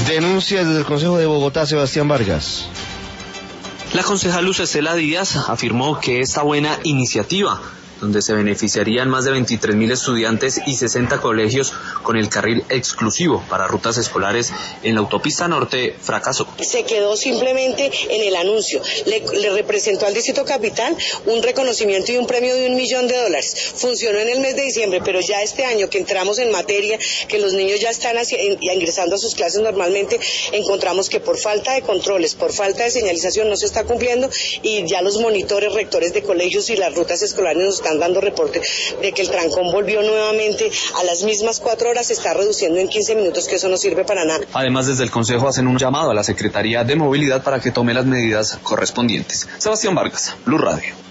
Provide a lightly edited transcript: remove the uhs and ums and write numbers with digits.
Denuncias desde el Consejo de Bogotá, Sebastián Vargas. La concejal Luz Estela Díaz afirmó que esta buena iniciativa, donde se beneficiarían más de 23.000 estudiantes y 60 colegios con el carril exclusivo para rutas escolares en la autopista norte, fracasó. Se quedó simplemente en el anuncio. Le representó al Distrito Capital un reconocimiento y un premio de $1 millón. Funcionó en el mes de diciembre, pero ya este año que entramos en materia, que los niños ya están ingresando a sus clases normalmente, encontramos que por falta de controles, por falta de señalización no se está cumpliendo, y ya los monitores, rectores de colegios y las rutas escolares nos están dando reporte de que el trancón volvió nuevamente a las mismas 4 horas, se está reduciendo en 15 minutos, que eso no sirve para nada. Además, desde el Consejo hacen un llamado a la Secretaría de Movilidad para que tome las medidas correspondientes. Sebastián Vargas, Blue Radio.